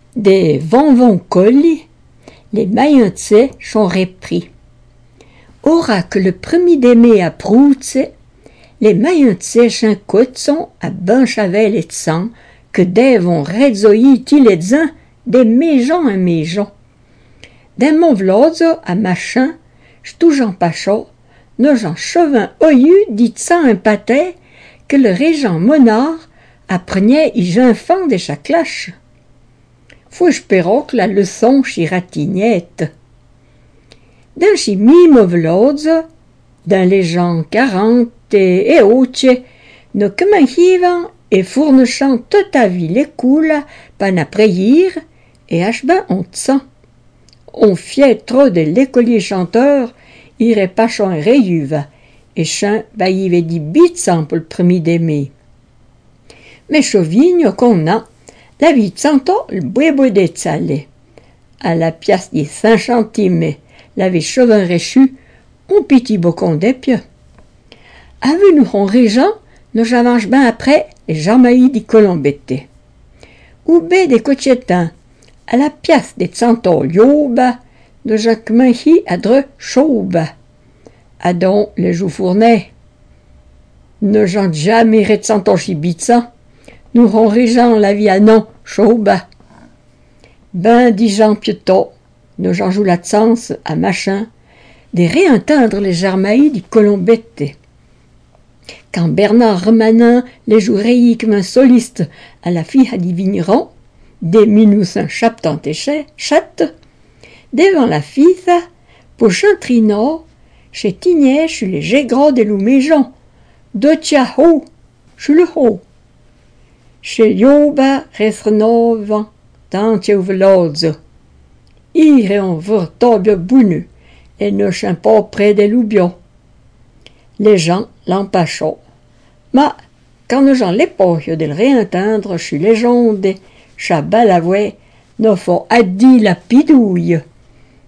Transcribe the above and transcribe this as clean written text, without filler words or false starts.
Des vont colli, les maillotse sont repris. Ora que le premier d'aimer à Proutse, les maillotse sont à Benchavel et sang, que devons redzoï tiledzin des méjons à méjons. D'un mon vlozo à machin, j'tougeant pas chaud, nos gens chevin oyu dit sans un pâté, que le régent monard apprenait y enfant de chaque cloche. Faut-je que la leçon chiratignette. D'un chimie movlozo, d'un les gens 40 et autres, nos commanchivan et fournechant toute la vie les coules, pan après et achban on tsan. On fiait trop de l'écolier chanteur, irait pas chant réuve, et chant baïve dit bitsan pour le premier d'aimer. Mais chauvigne qu'on a, la vie de santo, le boué de salé. À la pièce des 5 centimes, la vie chauvin réchu, on petit bocon d'épieux. Avez nous on régent, nous avange ben après, les jamaïs di colombette. Ou bé des cochettins, à la pièce des santo lioba, de Jacques Manchi à dre chauba. Adon le jou fournet. Ne j'en jamais ret santo chibitsa. Nous ron régent la vie à non, chauba. Ben dit Jean Pietot, nous j'en joue la sens à machin, de réentendre les jarmaïs du colombette. Quand Bernard Remanin les joue réi comme un soliste à la fille à Divigneron, des minus un chaptant et chatte, devant la fille, pour chantrino, chez Tignet, chez les gégras des louméjons, dotia ho, chez le ho. Chez Yoba, resrenovan, tant vlozo. Ire on vor tobio bounu, et ne chant pas près des loubions. Les gens l'empachent. Mais, quand nous gens l'époque de le réentendre chez les gens de Chabalavoué, nous faut addi la pidouille.